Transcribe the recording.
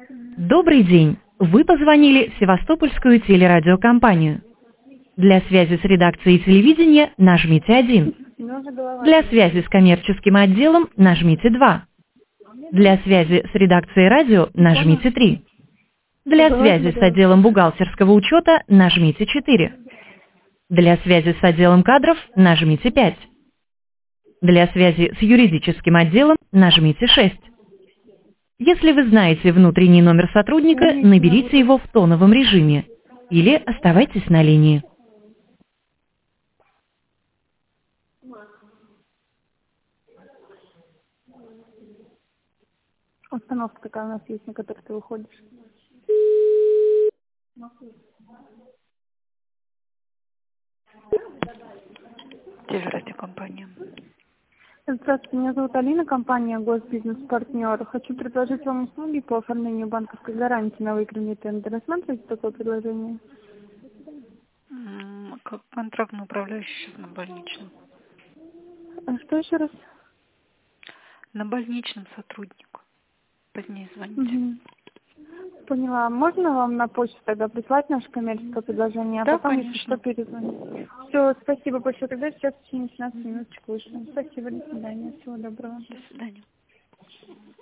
Добрый день! Вы позвонили в Севастопольскую телерадиокомпанию. Для связи с редакцией телевидения нажмите 1. Для связи с коммерческим отделом нажмите 2. Для связи с редакцией радио нажмите 3. Для связи с отделом бухгалтерского учета нажмите 4. Для связи с отделом кадров нажмите 5. Для связи с юридическим отделом нажмите 6. Если вы знаете внутренний номер сотрудника, наберите его в тоновом режиме или оставайтесь на линии. Установка такая у нас есть, на которой ты выходишь. Телерадиокомпания. Здравствуйте, меня зовут Алина, компания Госбизнес-партнер. Хочу предложить вам услуги по оформлению банковской гарантии на выигранный тендер. Рассматриваете такое предложение? Как контрактный управляющий сейчас на больничном. А что еще раз? На больничном сотруднику. Позднее звоните. Угу. Поняла. Можно вам на почту тогда прислать наше коммерческое предложение, а Да, потом, конечно. если что, перезвонить? Все, спасибо большое. Тогда сейчас в течение 15 минуточек вышло. Спасибо, до свидания. Всего доброго. До свидания.